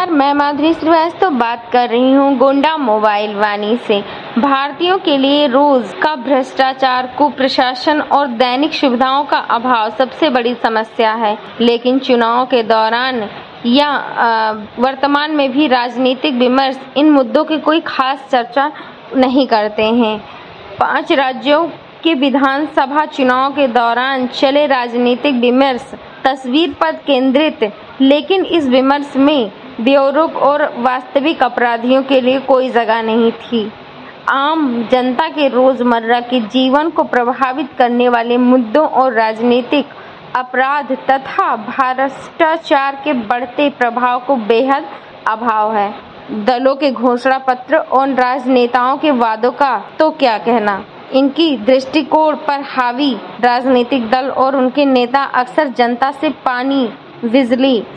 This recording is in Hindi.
नमस्कार, मैं माधुरी श्रीवास्तव बात कर रही हूँ गोंडा मोबाइल वाणी से। भारतीयों के लिए रोज का भ्रष्टाचार, कुप्रशासन और दैनिक सुविधाओं का अभाव सबसे बड़ी समस्या है। लेकिन चुनाव के दौरान या वर्तमान में भी राजनीतिक विमर्श इन मुद्दों की कोई खास चर्चा नहीं करते हैं। 5 राज्यों के विधानसभा चुनाव के दौरान चले राजनीतिक विमर्श तस्वीर पर केंद्रित, लेकिन इस विमर्श में ब्यूरो और वास्तविक अपराधियों के लिए कोई जगह नहीं थी। आम जनता के रोजमर्रा के जीवन को प्रभावित करने वाले मुद्दों और राजनीतिक अपराध तथा भ्रष्टाचार के बढ़ते प्रभाव को बेहद अभाव है। दलों के घोषणा पत्र और राजनेताओं के वादों का तो क्या कहना। इनकी दृष्टिकोण पर हावी राजनीतिक दल और उनके नेता अक्सर जनता से पानी, बिजली,